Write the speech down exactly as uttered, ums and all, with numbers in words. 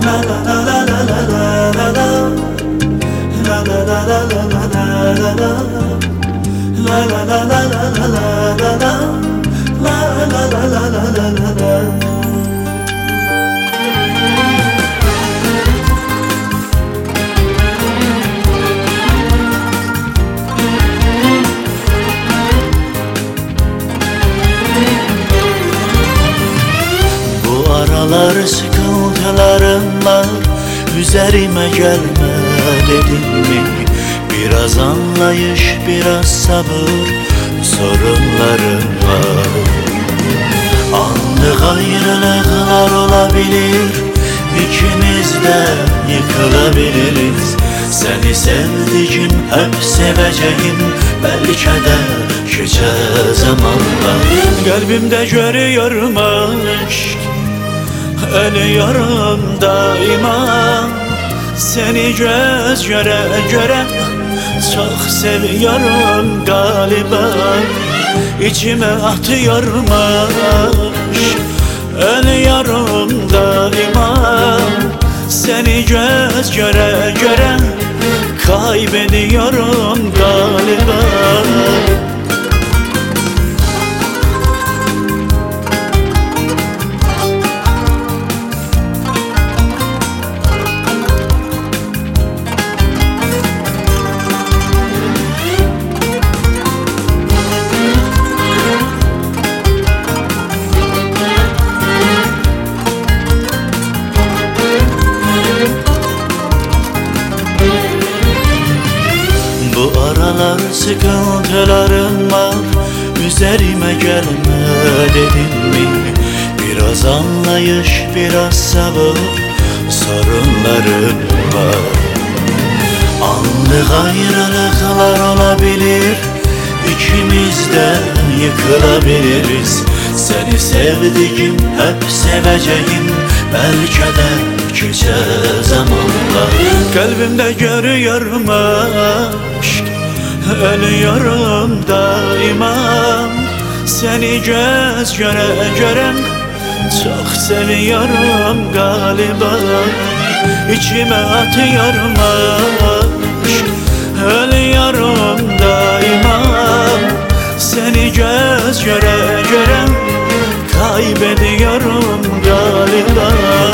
La la la la la la la la. La la la la la la la la la. La la la la la la la la la. La la la la la la la la. Aralar sıkıntılarım var, üzerime gelme dedim mi? Biraz anlayış, biraz sabır, sorunlarım var. Anlık ayrılıklar olabilir, ikimiz de yıkılabiliriz. Seni sevdiğim, hep seveceğim, belki de geçer zamanla. Kalbimde görüyorum aşk, ölüyorum daima. Seni göz göre göre çok seviyorum galiba. İçime atıyorum aşk, ölüyorum daima. Seni göz göre göre kaybediyorum galiba. Bu aralar sıkıntılarım var, üzerime gelme dedim mi? Biraz anlayış, biraz sabır, sorunlarım var. Anlık ayrılıklar olabilir, ikimiz de yıkılabiliriz. Seni sevdiğim, hep seveceğim, belki de geçer zamanla. Kalbimde görüyorum aşk, ölüyorum daima. Seni göz göre göre çok seviyorum galiba. İçime atıyorum aşk, ölüyorum daima. Seni göz göre göre kaybediyorum galiba.